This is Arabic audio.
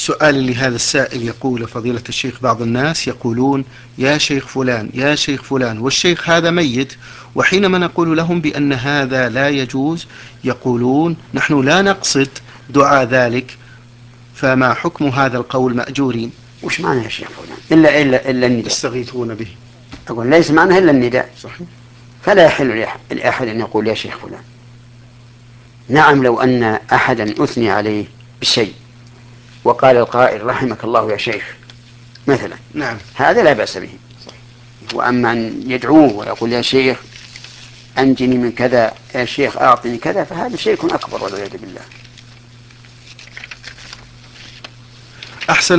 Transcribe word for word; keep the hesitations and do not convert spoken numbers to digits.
سؤال لهذا السائل يقول: فضيلة الشيخ، بعض الناس يقولون يا شيخ فلان يا شيخ فلان، والشيخ هذا ميت، وحينما نقول لهم بأن هذا لا يجوز يقولون نحن لا نقصد دعاء ذلك، فما حكم هذا القول مأجورين؟ وش معنى يا شيخ فلان؟ إلا إلا إلا النداء، يستغيثون به. أقول ليس معنى إلا النداء. صحيح. فلا يحل لأحد أن يقول يا شيخ فلان. نعم، لو أن أحدا أثني عليه بشيء وقال القائل رحمك الله يا شيخ مثلا، نعم، هذا لا بأس به. وأما أن يدعوه ويقول يا شيخ أنجني من كذا، يا شيخ أعطني كذا، فهذا شيء أكبر والعياذ بالله. أحسن